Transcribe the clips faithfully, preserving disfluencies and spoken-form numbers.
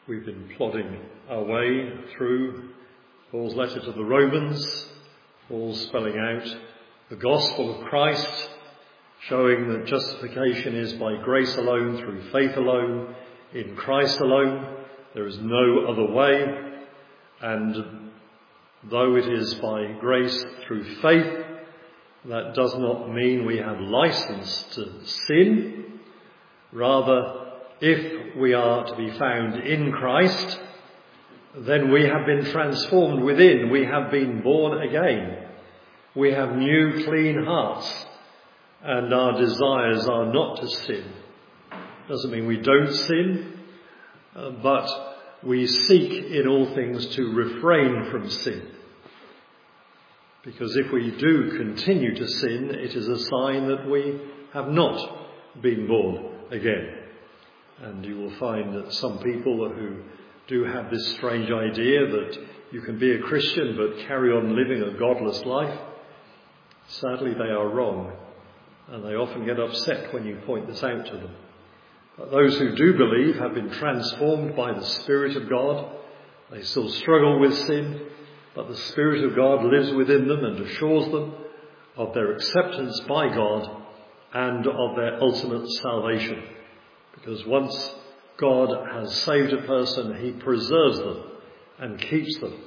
We've been plodding our way through Paul's letter to the Romans, Paul spelling out the gospel of Christ, showing that justification is by grace alone, through faith alone, in Christ alone. There is no other way. And though it is by grace through faith, that does not mean we have license to sin. Rather, if we are to be found in Christ, then we have been transformed within. We have been born again. We have new, clean hearts, and our desires are not to sin. Doesn't mean we don't sin, uh, but we seek in all things to refrain from sin. Because if we do continue to sin, it is a sign that we have not been born again. And you will find that some people who do have this strange idea that you can be a Christian but carry on living a godless life, sadly they are wrong, and they often get upset when you point this out to them. But those who do believe have been transformed by the Spirit of God. They still struggle with sin, but the Spirit of God lives within them and assures them of their acceptance by God and of their ultimate salvation. Because once God has saved a person, he preserves them and keeps them.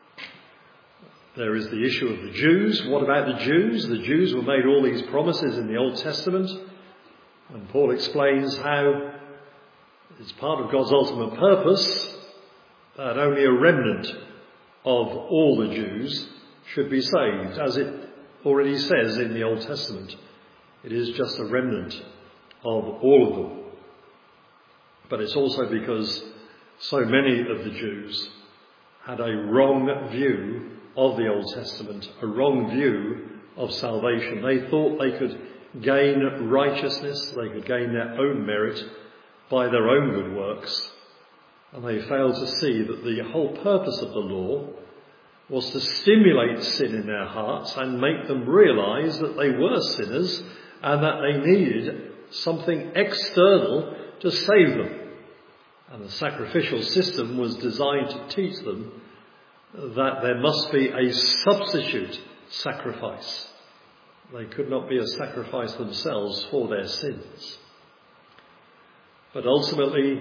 There is the issue of the Jews. What about the Jews? The Jews were made all these promises in the Old Testament. And Paul explains how it's part of God's ultimate purpose that only a remnant of all the Jews should be saved. As it already says in the Old Testament, it is just a remnant of all of them. But it's also because so many of the Jews had a wrong view of the Old Testament, a wrong view of salvation. They thought they could gain righteousness, they could gain their own merit by their own good works. And they failed to see that the whole purpose of the law was to stimulate sin in their hearts and make them realise that they were sinners and that they needed something external to save them. And the sacrificial system was designed to teach them that there must be a substitute sacrifice. They could not be a sacrifice themselves for their sins. But ultimately,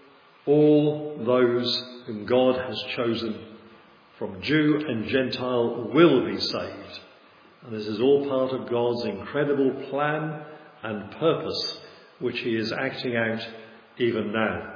all those whom God has chosen from Jew and Gentile will be saved. And this is all part of God's incredible plan and purpose, which he is acting out even now.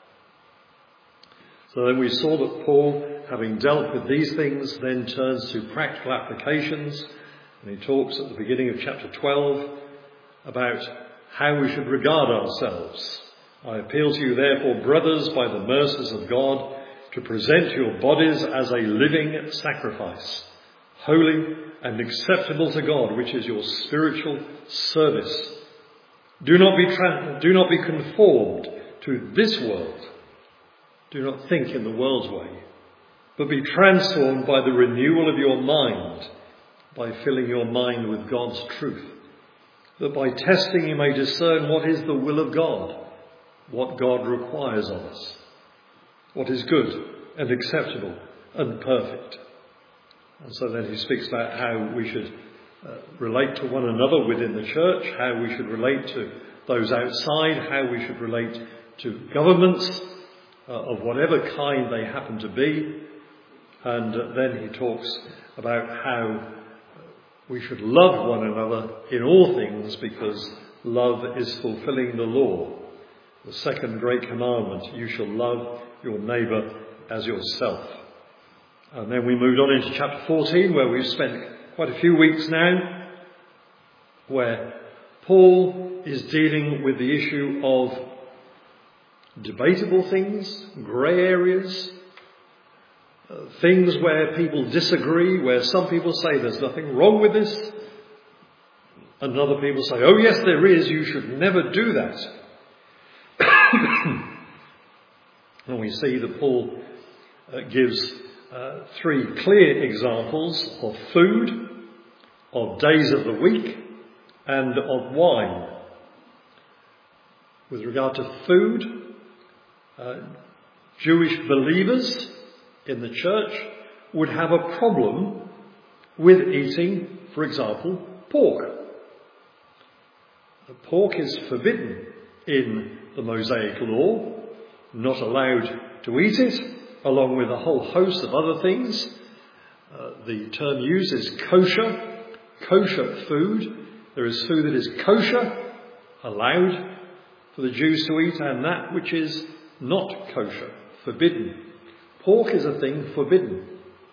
So then we saw that Paul, having dealt with these things, then turns to practical applications. And he talks at the beginning of chapter twelve about how we should regard ourselves. I appeal to you, therefore, brothers, by the mercies of God, to present your bodies as a living sacrifice, holy and acceptable to God, which is your spiritual service. Do not be tra- do not be conformed to this world. Do not think in the world's way, but be transformed by the renewal of your mind, by filling your mind with God's truth, that by testing you may discern what is the will of God, what God requires of us, what is good and acceptable and perfect. And so then he speaks about how we should uh, relate to one another within the church, how we should relate to those outside, how we should relate to governments uh, of whatever kind they happen to be. And uh, then he talks about how we should love one another in all things, because love is fulfilling the law. The second great commandment, you shall love your neighbour as yourself. And then we moved on into chapter fourteen, where we've spent quite a few weeks now, where Paul is dealing with the issue of debatable things, grey areas, uh, things where people disagree, where some people say there's nothing wrong with this, and other people say, oh yes there is, you should never do that. And we see that Paul uh, gives uh, three clear examples of food, of days of the week, and of wine. With regard to food, uh, Jewish believers in the church would have a problem with eating, for example, pork. Pork is forbidden in the Mosaic law, not allowed to eat it, along with a whole host of other things. Uh, the term used is kosher, kosher food. There is food that is kosher, allowed for the Jews to eat, and that which is not kosher, forbidden. Pork is a thing forbidden.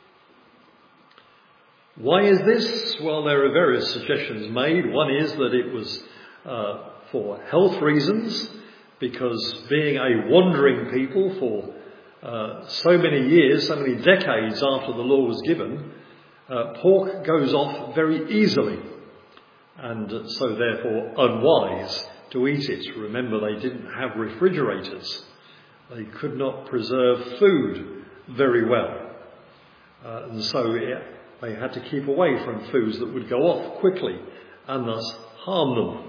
Why is this? Well, there are various suggestions made. One is that it was uh, for health reasons, because being a wandering people for uh, so many years, so many decades after the law was given, uh, pork goes off very easily, and so therefore unwise to eat it. Remember, they didn't have refrigerators. They could not preserve food very well. Uh, and so it, they had to keep away from foods that would go off quickly and thus harm them.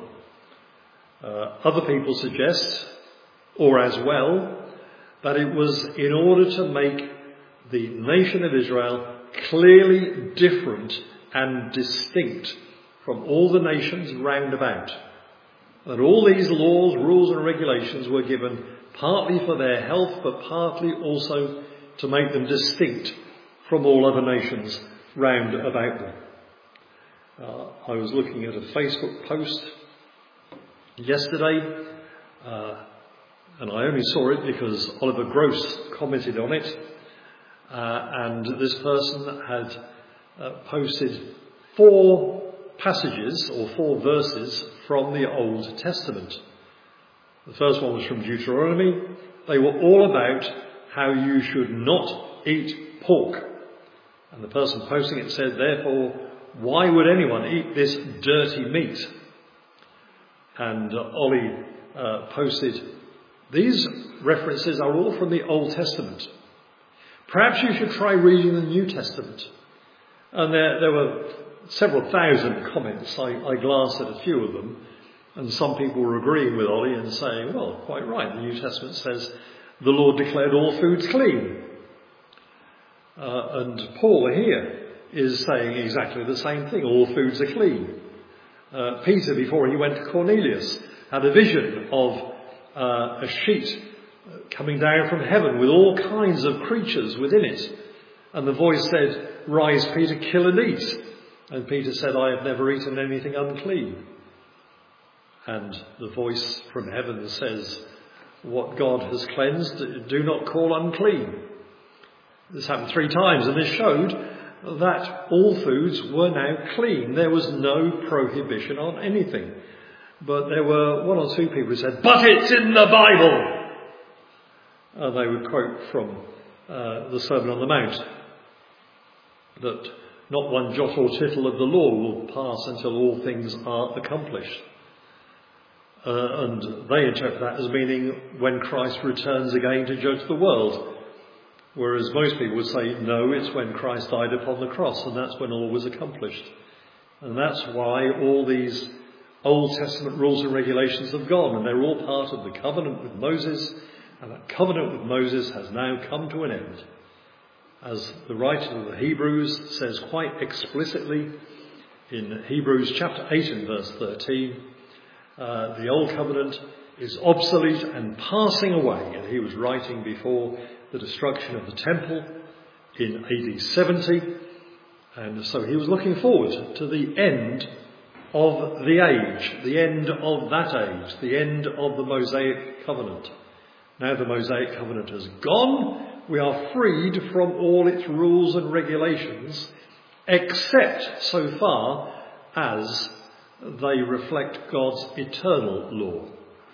Uh, other people suggest, or as well, that it was in order to make the nation of Israel clearly different and distinct from all the nations round about. That all these laws, rules and regulations were given partly for their health, but partly also to make them distinct from all other nations round about them. Uh, I was looking at a Facebook post yesterday, uh, and I only saw it because Oliver Gross commented on it, uh, and this person had uh, posted four passages or four verses from the Old Testament. The first one was from Deuteronomy. They were all about how you should not eat pork. And the person posting it said, therefore, why would anyone eat this dirty meat? And uh, Ollie uh, posted, these references are all from the Old Testament. Perhaps you should try reading the New Testament. And there, there were several thousand comments. I, I glanced at a few of them, and some people were agreeing with Ollie and saying, well, quite right, the New Testament says the Lord declared all foods clean. Uh, and Paul here is saying exactly the same thing, all foods are clean. Uh, Peter, before he went to Cornelius, had a vision of uh, a sheet coming down from heaven with all kinds of creatures within it. And the voice said, rise, Peter, kill and eat. And Peter said, I have never eaten anything unclean. And the voice from heaven says, what God has cleansed, do not call unclean. This happened three times, and this showed that all foods were now clean. There was no prohibition on anything. But there were one or two people who said, but it's in the Bible! And they would quote from uh, the Sermon on the Mount, that not one jot or tittle of the law will pass until all things are accomplished. Uh, and they interpret that as meaning when Christ returns again to judge the world. Whereas most people would say, no, it's when Christ died upon the cross, and that's when all was accomplished. And that's why all these Old Testament rules and regulations have gone, and they're all part of the covenant with Moses, and that covenant with Moses has now come to an end. As the writer of the Hebrews says quite explicitly in Hebrews chapter eight and verse thirteen, uh, the old covenant is obsolete and passing away. And he was writing before the destruction of the temple in A D seventy. And so he was looking forward to the end of the age, the end of that age, the end of the Mosaic covenant. Now the Mosaic covenant has gone. We are freed from all its rules and regulations, except so far as they reflect God's eternal law.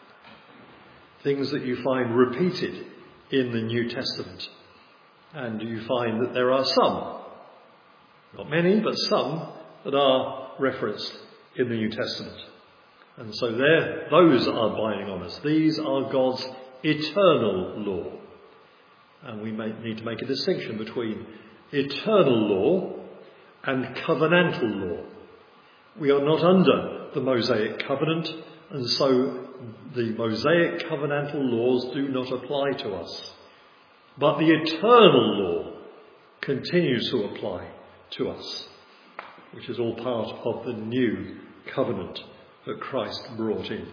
Things that you find repeated in the New Testament. And you find that there are some, not many, but some, that are referenced in the New Testament. And so there, those are binding on us. These are God's eternal law. And we may need to make a distinction between eternal law and covenantal law. We are not under the Mosaic covenant, and so the Mosaic covenantal laws do not apply to us. but the eternal law continues to apply to us, which is all part of the new covenant that Christ brought in.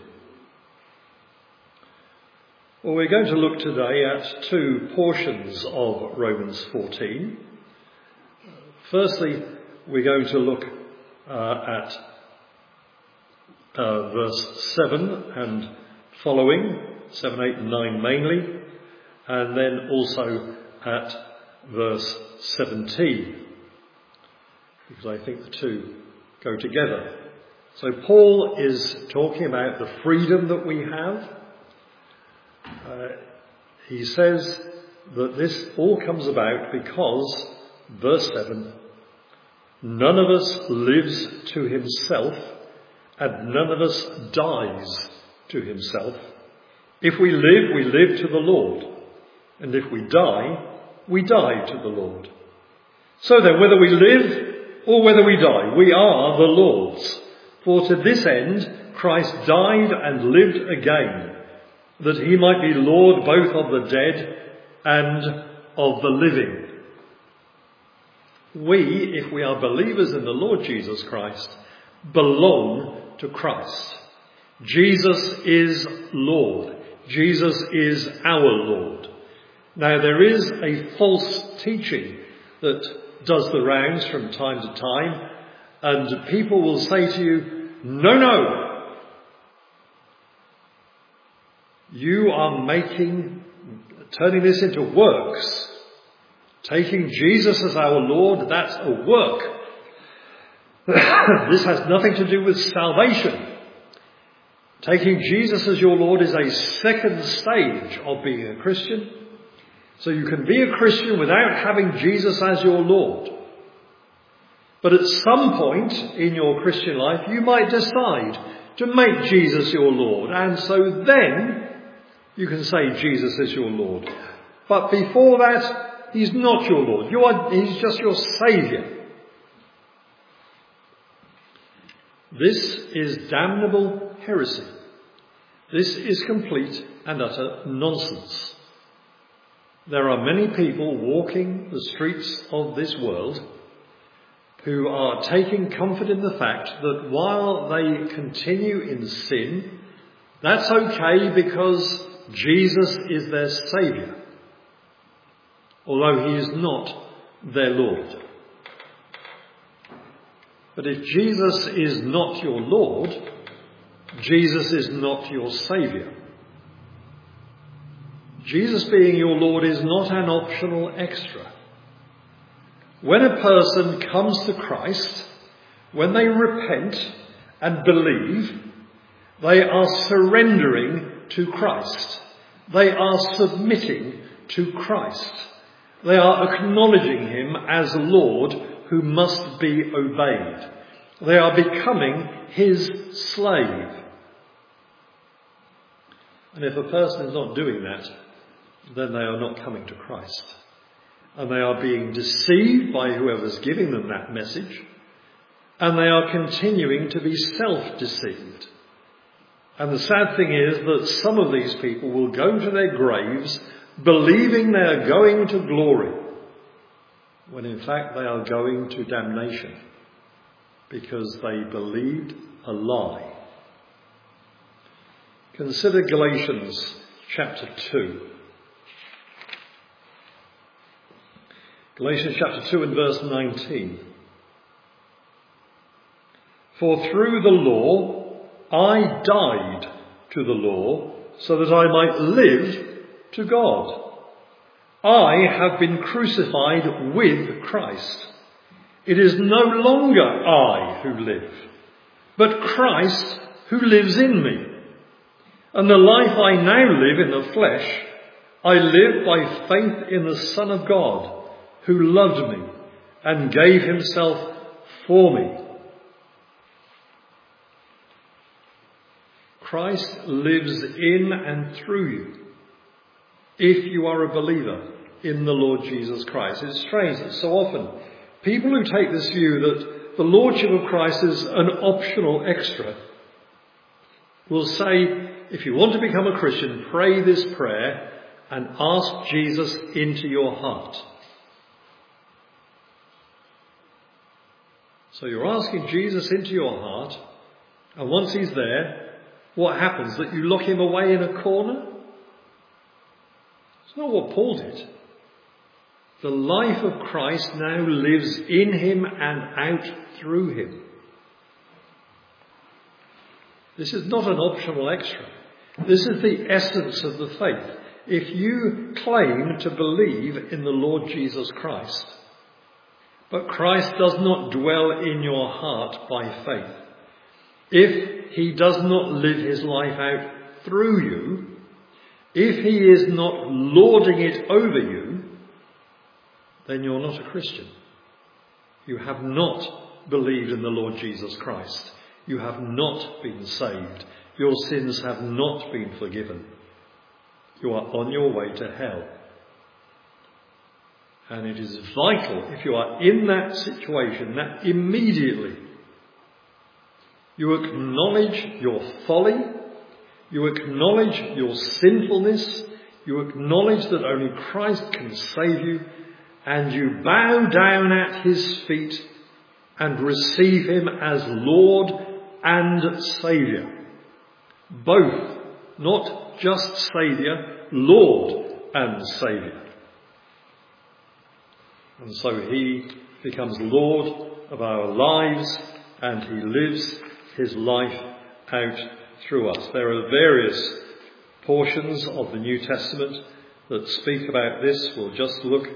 Well, we're going to look today at two portions of Romans fourteen. Firstly, we're going to look uh, at uh, verse seven and following, seven, eight and nine mainly, and then also at verse seventeen, because I think the two go together. So Paul is talking about the freedom that we have. Uh, he says that this all comes about because, verse seven, none of us lives to himself and none of us dies to himself. If we live, we live to the Lord, and if we die, we die to the Lord. So then, whether we live or whether we die, we are the Lord's. For to this end Christ died and lived again, that he might be Lord both of the dead and of the living. We, if we are believers in the Lord Jesus Christ, belong to Christ. Jesus is Lord. Jesus is our Lord. Now, there is a false teaching that does the rounds from time to time, and people will say to you, no, no, you are making, turning this into works. Taking Jesus as our Lord, that's a work. This has nothing to do with salvation. Taking Jesus as your Lord is a second stage of being a Christian. So you can be a Christian without having Jesus as your Lord. But at some point in your Christian life, you might decide to make Jesus your Lord. And so then you can say Jesus is your Lord. But before that, he's not your Lord. You are, he's just your Saviour. This is damnable heresy. This is complete and utter nonsense. There are many people walking the streets of this world who are taking comfort in the fact that while they continue in sin, that's okay because Jesus is their Saviour, although he is not their Lord. But if Jesus is not your Lord, Jesus is not your Saviour. Jesus being your Lord is not an optional extra. When a person comes to Christ, when they repent and believe, they are surrendering to Christ. They are submitting to Christ. They are acknowledging him as Lord who must be obeyed. They are becoming his slave. And if a person is not doing that, then they are not coming to Christ. And they are being deceived by whoever's giving them that message. And they are continuing to be self-deceived. And the sad thing is that some of these people will go to their graves believing they are going to glory, when in fact they are going to damnation, because they believed a lie. Consider Galatians chapter two. Galatians chapter two and verse nineteen. For through the law I died to the law so that I might live to God. I have been crucified with Christ. It is no longer I who live, but Christ who lives in me. And the life I now live in the flesh, I live by faith in the Son of God, who loved me and gave himself for me. Christ lives in and through you if you are a believer in the Lord Jesus Christ. It's strange that so often people who take this view that the Lordship of Christ is an optional extra will say, if you want to become a Christian, pray this prayer and ask Jesus into your heart. So you're asking Jesus into your heart, and once he's there, what happens? That you lock him away in a corner? It's not what Paul did. The life of Christ now lives in him and out through him. This is not an optional extra. This is the essence of the faith. If you claim to believe in the Lord Jesus Christ, but Christ does not dwell in your heart by faith, if he does not live his life out through you, if he is not lording it over you, then you're not a Christian. You have not believed in the Lord Jesus Christ. You have not been saved. Your sins have not been forgiven. You are on your way to hell. And it is vital, if you are in that situation, that immediately you acknowledge your folly, you acknowledge your sinfulness, you acknowledge that only Christ can save you, and you bow down at his feet and receive him as Lord and Saviour. Both, not just Saviour, Lord and Saviour. And so he becomes Lord of our lives, and he lives his life out through us. There are various portions of the New Testament that speak about this. We'll just look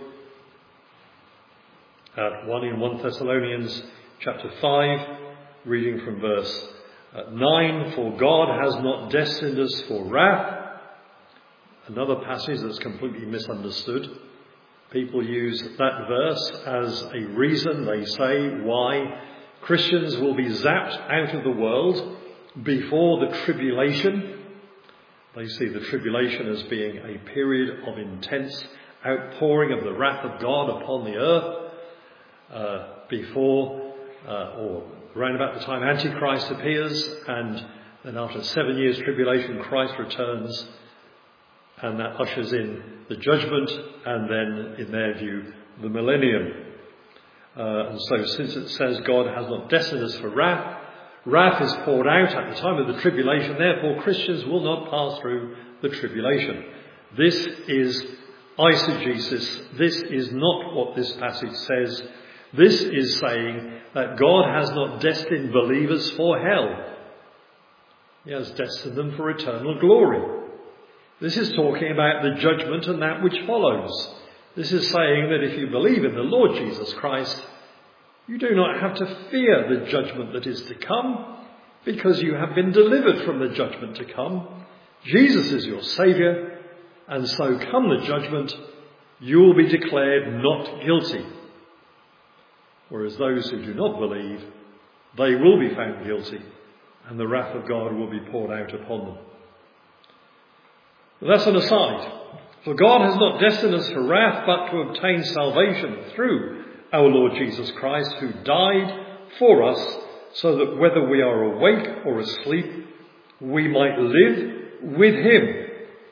at one in First Thessalonians chapter five, reading from verse nine. For God has not destined us for wrath. Another passage that's completely misunderstood. People use that verse as a reason, they say, why Christians will be zapped out of the world before the tribulation. They see the tribulation as being a period of intense outpouring of the wrath of God upon the earth uh, before uh, or around about the time Antichrist appears, and then after seven years tribulation Christ returns, and that ushers in the judgment and then, in their view, the millennium. Uh, and so since it says God has not destined us for wrath, wrath is poured out at the time of the tribulation, therefore Christians will not pass through the tribulation. This is eisegesis. This is not what this passage says. This is saying that God has not destined believers for hell. He has destined them for eternal glory. This is talking about the judgment and that which follows. This is saying that if you believe in the Lord Jesus Christ, you do not have to fear the judgment that is to come, because you have been delivered from the judgment to come. Jesus is your Saviour, and so come the judgment, you will be declared not guilty. Whereas those who do not believe, they will be found guilty, and the wrath of God will be poured out upon them. But that's an aside. For God has not destined us for wrath, but to obtain salvation through our Lord Jesus Christ, who died for us, so that whether we are awake or asleep, we might live with him.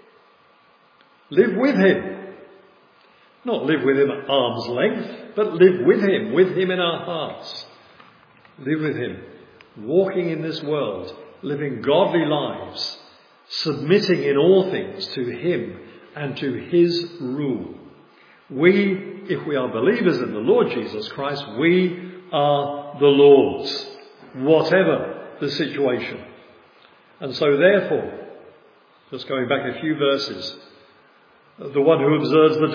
Live with him. Not live with him at arm's length, but live with him, with him in our hearts. Live with him, walking in this world, living godly lives, submitting in all things to him and to his rule. We, if we are believers in the Lord Jesus Christ, we are the Lord's, whatever the situation. And so therefore, just going back a few verses, the one who observes the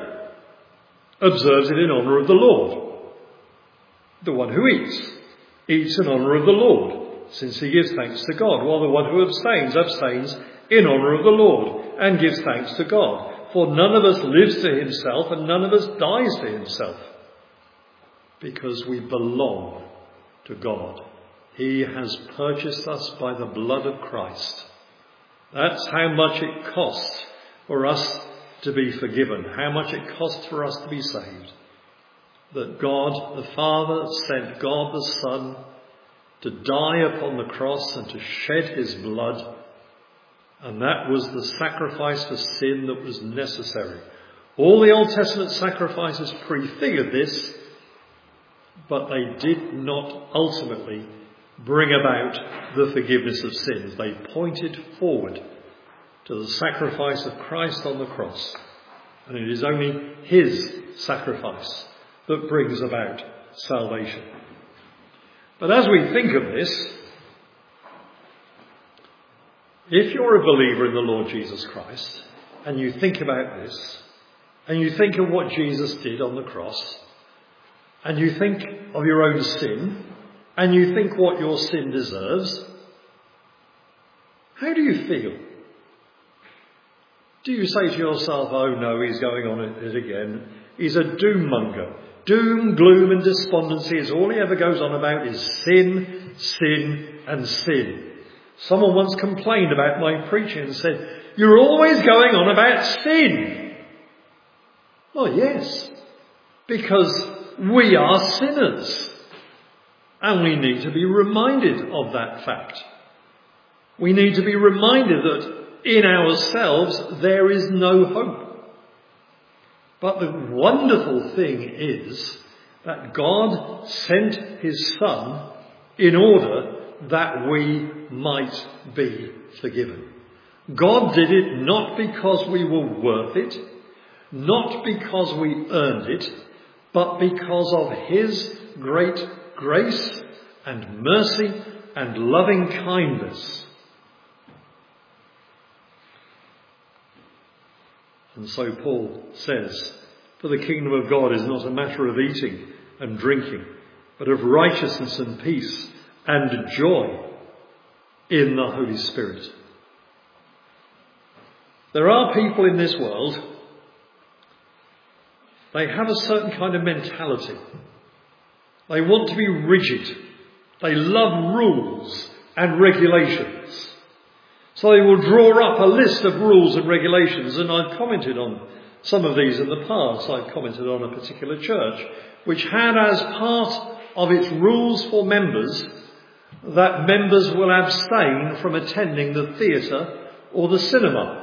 day observes it in honour of the Lord. The one who eats, eats in honour of the Lord, since he gives thanks to God, while the one who abstains, abstains in honour of the Lord, and gives thanks to God. For none of us lives to himself, and none of us dies to himself, because we belong to God. He has purchased us by the blood of Christ. That's how much it costs for us to be forgiven, how much it costs for us to be saved. That God the Father sent God the Son to die upon the cross and to shed his blood And that was the sacrifice for sin that was necessary. All the Old Testament sacrifices prefigured this, but they did not ultimately bring about the forgiveness of sins. They pointed forward to the sacrifice of Christ on the cross. And it is only his sacrifice that brings about salvation. But as we think of this, if you're a believer in the Lord Jesus Christ, and you think about this, and you think of what Jesus did on the cross, and you think of your own sin, and you think what your sin deserves, how do you feel? Do you say to yourself, oh no, he's going on it again. He's a doom monger. Doom, gloom and despondency is all he ever goes on about is sin, sin and sin. Someone once complained about my preaching and said, you're always going on about sin. Well, yes, because we are sinners. And we need to be reminded of that fact. We need to be reminded that in ourselves there is no hope. But the wonderful thing is that God sent his Son in order that we might be forgiven. God did it not because we were worth it, not because we earned it, but because of his great grace and mercy and loving kindness. And so Paul says, for the kingdom of God is not a matter of eating and drinking, but of righteousness and peace and joy in the Holy Spirit. There are people in this world, they have a certain kind of mentality. They want to be rigid. They love rules and regulations. So they will draw up a list of rules and regulations, and I've commented on some of these in the past. I've commented on a particular church which had as part of its rules for members that members will abstain from attending the theatre or the cinema.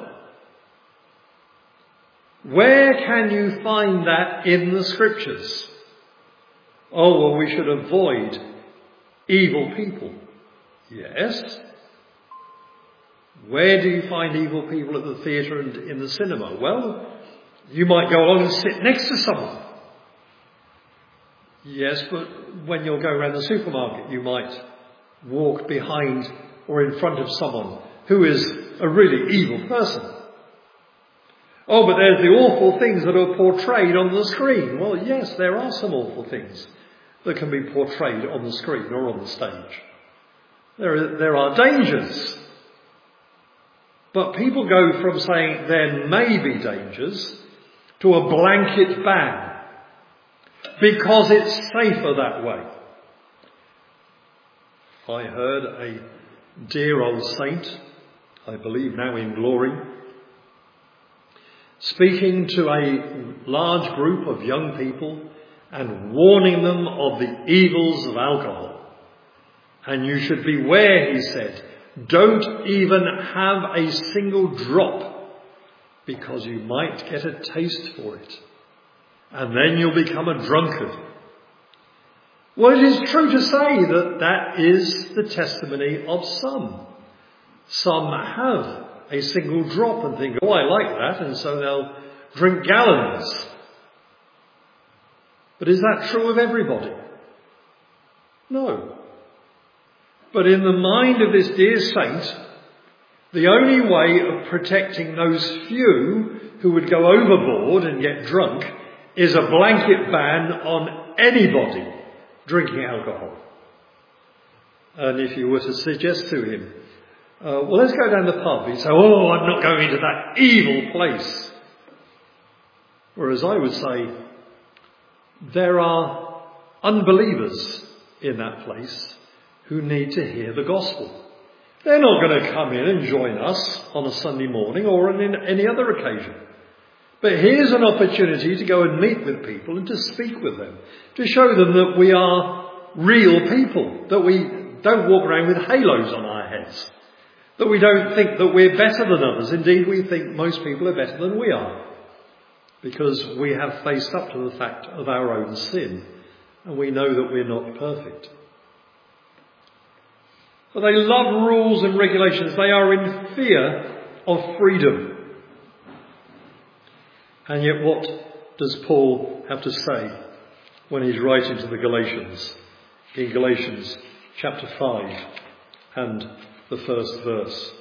Where can you find that in the scriptures? Oh, well, we should avoid evil people. Yes. Where do you find evil people at the theatre and in the cinema? Well, you might go along and sit next to someone. Yes, but when you're going around the supermarket, you might walk behind or in front of someone who is a really evil person. Oh, but there's the awful things that are portrayed on the screen. Well, yes, there are some awful things that can be portrayed on the screen or on the stage. There are, there are dangers. But people go from saying there may be dangers to a blanket ban because it's safer that way. I heard a dear old saint, I believe now in glory, speaking to a large group of young people and warning them of the evils of alcohol. And you should beware, he said, don't even have a single drop because you might get a taste for it. And then you'll become a drunkard. Well, it is true to say that that is the testimony of some. Some have a single drop and think, oh, I like that, and so they'll drink gallons. But is that true of everybody? No. But in the mind of this dear saint, the only way of protecting those few who would go overboard and get drunk is a blanket ban on anybody drinking alcohol. And if you were to suggest to him, uh, well, let's go down the pub, he'd say, oh, I'm not going to that evil place. Whereas I would say, there are unbelievers in that place who need to hear the gospel. They're not going to come in and join us on a Sunday morning or on any other occasion. But here's an opportunity to go and meet with people and to speak with them, to show them that we are real people, that we don't walk around with halos on our heads, That we don't think that we're better than others. Indeed, we think most people are better than we are, because we have faced up to the fact of our own sin, and we know that we're not perfect. But they love rules and regulations. They are in fear of freedom. And yet what does Paul have to say when he's writing to the Galatians? In Galatians chapter five and the first verse.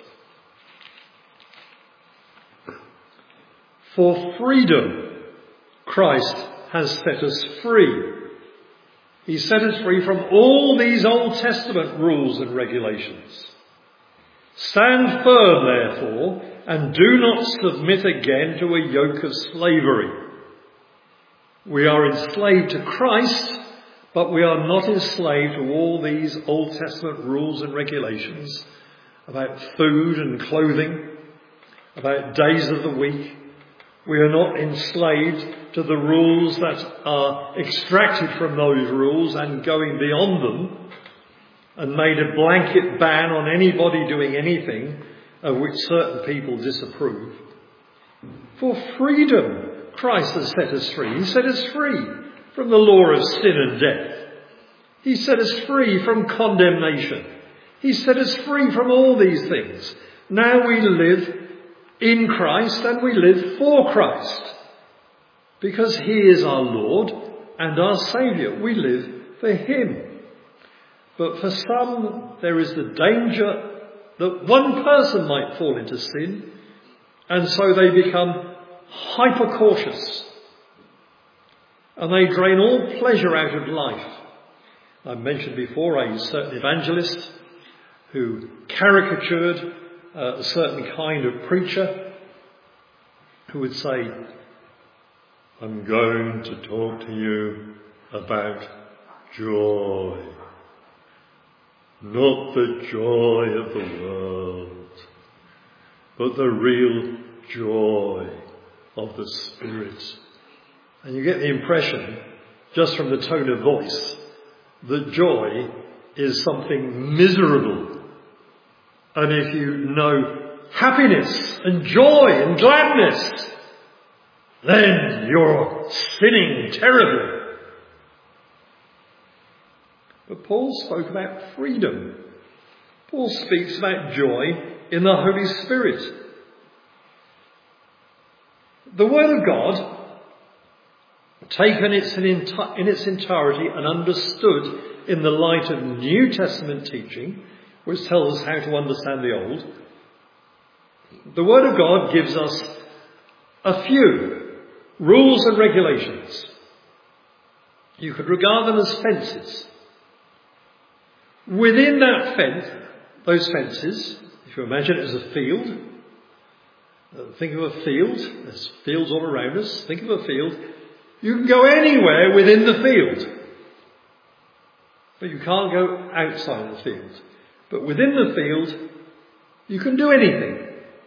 For freedom Christ has set us free. He set us free from all these Old Testament rules and regulations. Stand firm, therefore, and do not submit again to a yoke of slavery. We are enslaved to Christ, but we are not enslaved to all these Old Testament rules and regulations about food and clothing, about days of the week. We are not enslaved to the rules that are extracted from those rules and going beyond them and made a blanket ban on anybody doing anything of which certain people disapprove. For freedom, Christ has set us free. He set us free from the law of sin and death. He set us free from condemnation. He set us free from all these things. Now we live in Christ and we live for Christ, because he is our Lord and our Saviour. We live for him. But for some, there is the danger that one person might fall into sin, and so they become hyper cautious and they drain all pleasure out of life. I mentioned before a certain evangelist who caricatured uh, a certain kind of preacher who would say, I'm going to talk to you about joy, not the joy of the world, but the real joy of the Spirit. And you get the impression, just from the tone of voice, that joy is something miserable. And if you know happiness and joy and gladness, then you're sinning terribly. But Paul spoke about freedom. Paul speaks about joy in the Holy Spirit. The Word of God, taken in its entirety and understood in the light of New Testament teaching, which tells us how to understand the Old, the Word of God gives us a few rules and regulations. You could regard them as fences. Within that fence, those fences, if you imagine it as a field, think of a field, there's fields all around us, think of a field, you can go anywhere within the field, but you can't go outside the field. But within the field, you can do anything,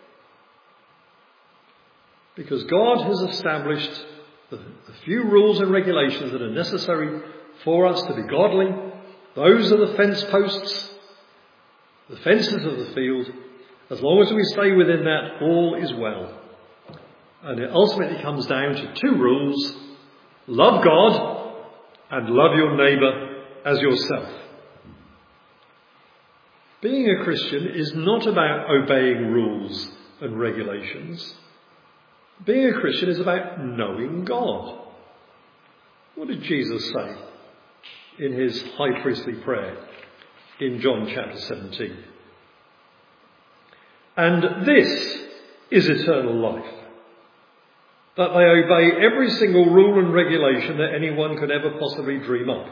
because God has established the, the few rules and regulations that are necessary for us to be godly. Those are the fence posts, the fences of the field. As long as we stay within that, all is well. And it ultimately comes down to two rules: love God and love your neighbour as yourself. Being a Christian is not about obeying rules and regulations. Being a Christian is about knowing God. What did Jesus say in his high priestly prayer in John chapter seventeen? And this is eternal life, that they obey every single rule and regulation that anyone could ever possibly dream up.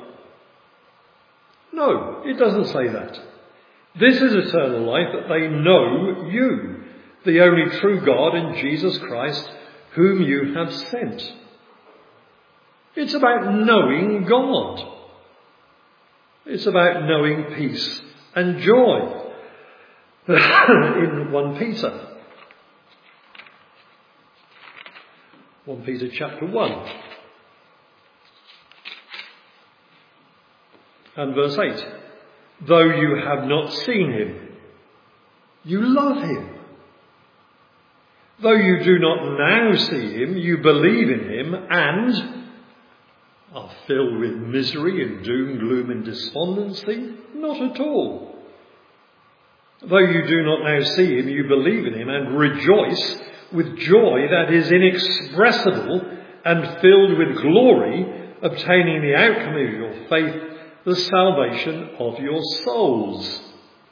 No, it doesn't say that. This is eternal life, that they know you, the only true God, and Jesus Christ, whom you have sent. It's about knowing God. It's about knowing peace and joy. In First Peter. First Peter chapter one. And verse eight. Though you have not seen him, you love him. Though you do not now see him, you believe in him and are filled with misery and doom, gloom and despondency? Not at all. Though you do not now see him, you believe in him and rejoice with joy that is inexpressible and filled with glory, obtaining the outcome of your faith, the salvation of your souls.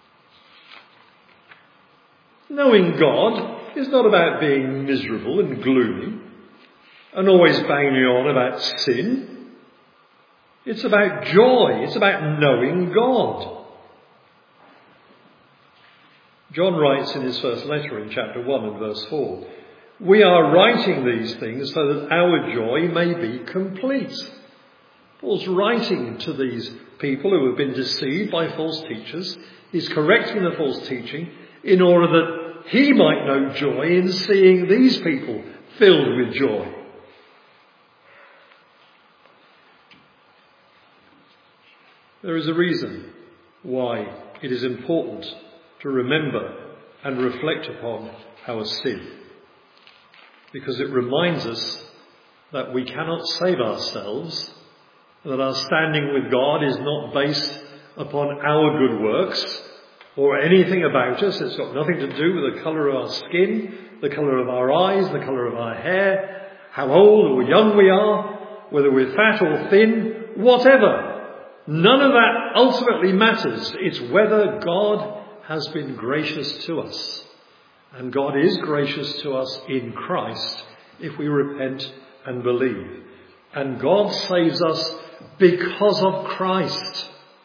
Knowing God is not about being miserable and gloomy and always banging on about sin. It's about joy. It's about knowing God. John writes in his first letter in chapter one and verse four, "We are writing these things so that our joy may be complete." Paul's writing to these people who have been deceived by false teachers. He's correcting the false teaching in order that he might know joy in seeing these people filled with joy. There is a reason why it is important to remember and reflect upon our sin, because it reminds us that we cannot save ourselves, that our standing with God is not based upon our good works or anything about us. It's got nothing to do with the colour of our skin, the colour of our eyes, the colour of our hair, how old or young we are, whether we're fat or thin, whatever. None of that ultimately matters. It's whether God has been gracious to us. And God is gracious to us in Christ if we repent and believe. And God saves us because of Christ.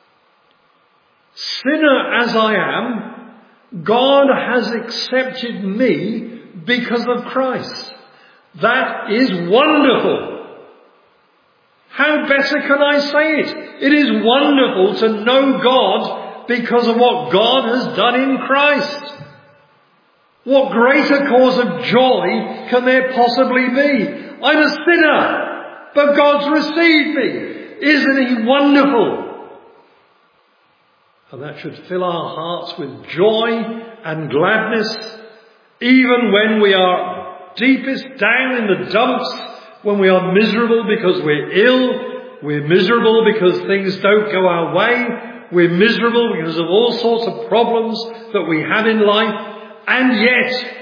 Sinner as I am, God has accepted me because of Christ. That is wonderful. How better can I say it? It is wonderful to know God because of what God has done in Christ. What greater cause of joy can there possibly be? I'm a sinner, but God's received me. Isn't he wonderful? And that should fill our hearts with joy and gladness, even when we are deepest down in the dumps, when we are miserable because we're ill, we're miserable because things don't go our way, we're miserable because of all sorts of problems that we have in life, and yet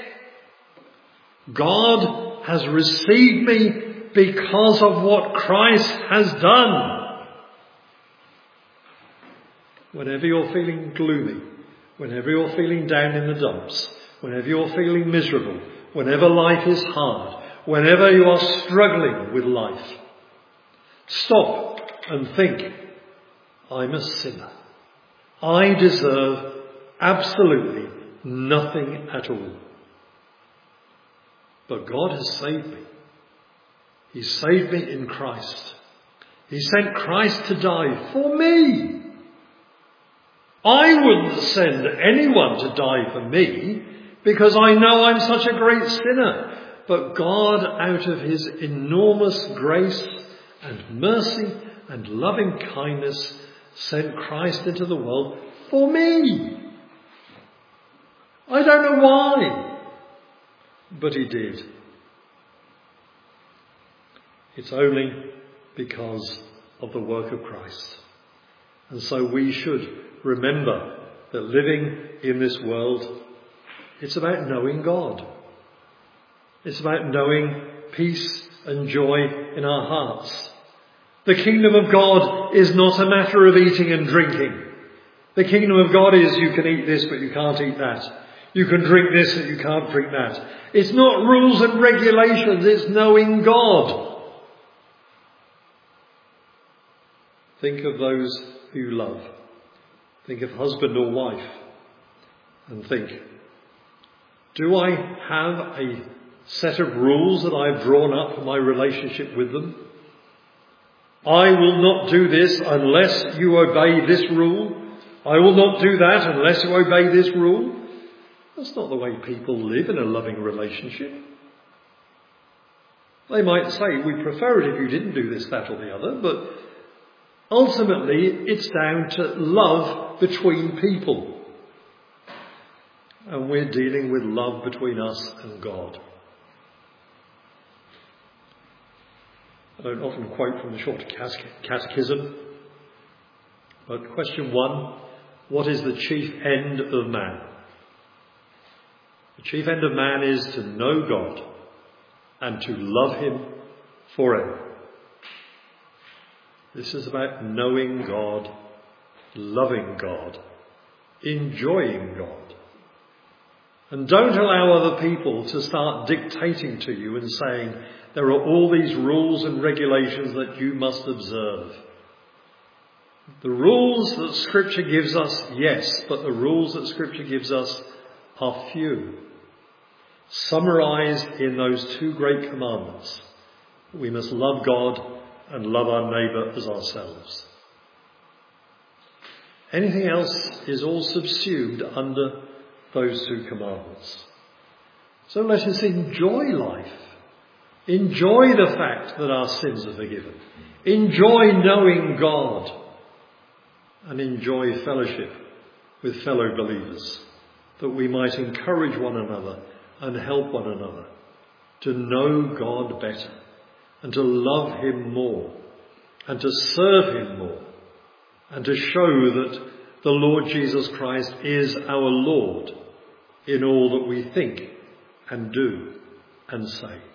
God has received me because of what Christ has done. Whenever you're feeling gloomy, whenever you're feeling down in the dumps, whenever you're feeling miserable, whenever life is hard, whenever you are struggling with life, stop and think, I'm a sinner. I deserve absolutely nothing at all. But God has saved me. He saved me in Christ. He sent Christ to die for me. I wouldn't send anyone to die for me because I know I'm such a great sinner. But God, out of his enormous grace and mercy and loving kindness, sent Christ into the world for me. I don't know why, but he did. It's only because of the work of Christ. And so we should remember that living in this world, it's about knowing God. It's about knowing peace and joy in our hearts. The kingdom of God is not a matter of eating and drinking. The kingdom of God is you can eat this but you can't eat that. You can drink this but you can't drink that. It's not rules and regulations, it's knowing God. Think of those who you love. Think of husband or wife. And think, do I have a set of rules that I've drawn up for my relationship with them? I will not do this unless you obey this rule. I will not do that unless you obey this rule. That's not the way people live in a loving relationship. They might say, we prefer it if you didn't do this, that or the other, but ultimately it's down to love between people. and we're dealing with love between us and God. I don't often quote from the Short Catechism, but question one, what is the chief end of man? The chief end of man is to know God and to love him forever. This is about knowing God, loving God, enjoying God. And don't allow other people to start dictating to you and saying, there are all these rules and regulations that you must observe. The rules that Scripture gives us, yes, but the rules that Scripture gives us are few. Summarised in those two great commandments. We must love God and love our neighbour as ourselves. Anything else is all subsumed under those two commandments. So let us enjoy life. Enjoy the fact that our sins are forgiven. Enjoy knowing God. And enjoy fellowship with fellow believers, that we might encourage one another and help one another to know God better and to love him more and to serve him more and to show that the Lord Jesus Christ is our Lord in all that we think and do and say.